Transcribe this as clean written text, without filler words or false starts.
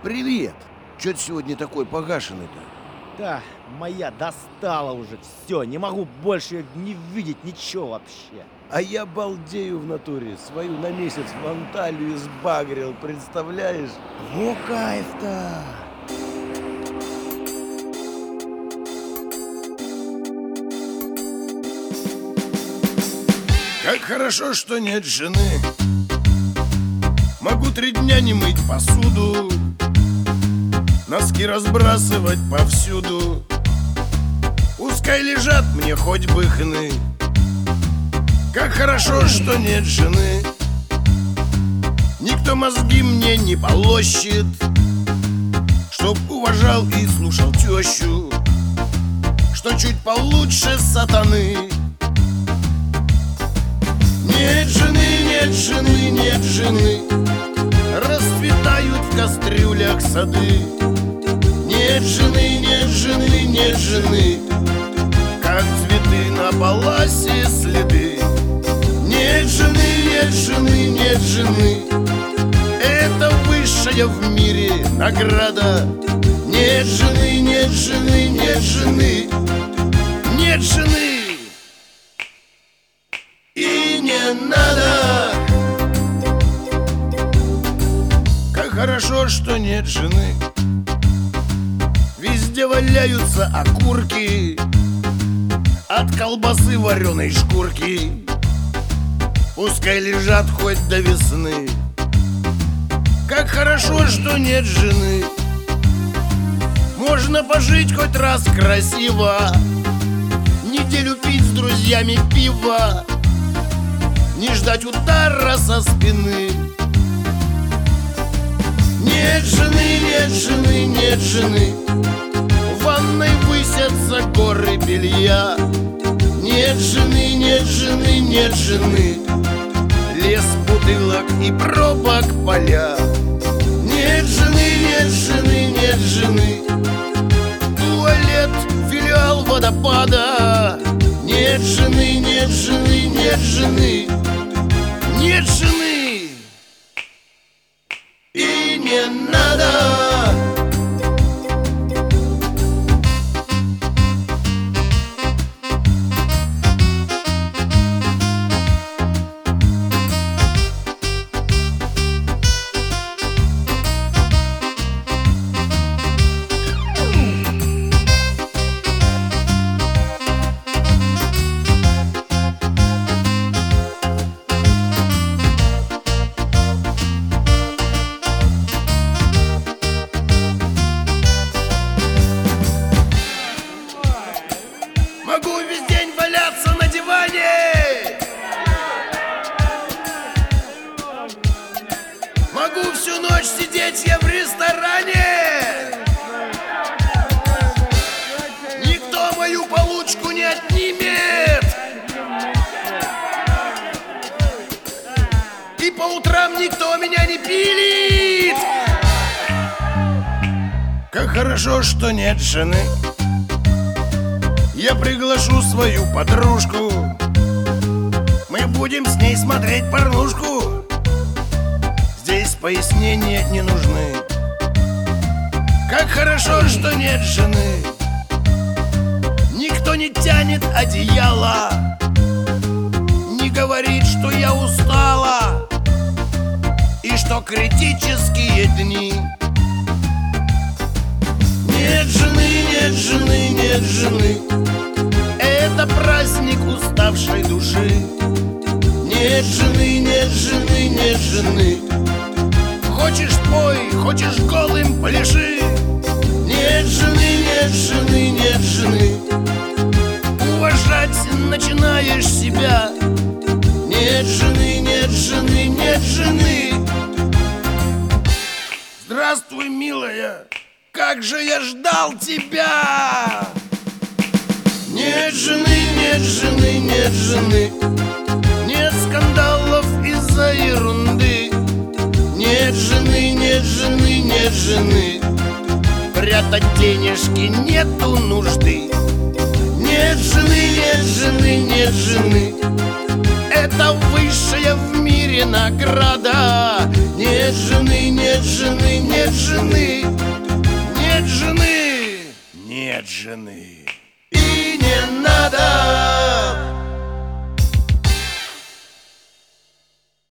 Привет! Чё ты сегодня такой погашенный-то? Да, моя достала уже. Все, не могу больше её не видеть ничего вообще. А я балдею в натуре. Свою на месяц в Анталию сбагрил, представляешь? Во кайф-то! Как хорошо, что нет жены. Могу 3 дня не мыть посуду, носки разбрасывать повсюду. Пускай лежат мне хоть бы хны. Как хорошо, что нет жены. Никто мозги мне не полощет, чтоб уважал и слушал тещу, что чуть получше сатаны. Нет жены, нет жены, нет жены. Расцветают в кастрюлях сады. Нет жены, нет жены, нет жены. Как цветы на паласе следы. Нет жены, нет жены, нет жены. Это высшая в мире награда. Нет жены, нет жены, нет жены. Нет жены. И не надо. Как хорошо, что нет жены. Везде валяются окурки от колбасы вареной шкурки. Пускай лежат хоть до весны. Как хорошо, что нет жены. Можно пожить хоть раз красиво, неделю пить с друзьями пиво, не ждать удара со спины. Нет жены, нет жены, нет жены. В ванной высятся горы белья. Нет жены, нет жены, нет жены. Лес бутылок и пробок поля. Нет жены, нет жены, нет жены. Туалет, филиал водопада. Нет жены, нет жены, нет жены. Нет жены. И не надо. Могу весь день валяться на диване. Могу всю ночь сидеть я в ресторане. Никто мою получку не отнимет. И по утрам никто меня не пилит. Как хорошо, что нет жены. Я приглашу свою подружку. Мы будем с ней смотреть порнушку. Здесь пояснения не нужны. Как хорошо, что нет жены. Никто не тянет одеяло, не говорит, что я устала и что критические дни. Нет жены, нет жены, нет жены. Это праздник уставшей души. Нет жены, нет жены, нет жены. Хочешь пой, хочешь голым пляши. Нет жены, нет жены, нет жены. Уважать начинаешь себя. Нет жены, нет жены, нет жены. Здравствуй, милая. Как же я ждал тебя! Нет жены, нет жены, нет жены. Нет скандалов из-за ерунды. Нет жены, нет жены, нет жены. Прятать денежки нету нужды. Нет жены, нет жены, нет жены. Это высшая в мире награда. Нет Нет жены, нет жены, нет жены, нет жены, нет жены. И не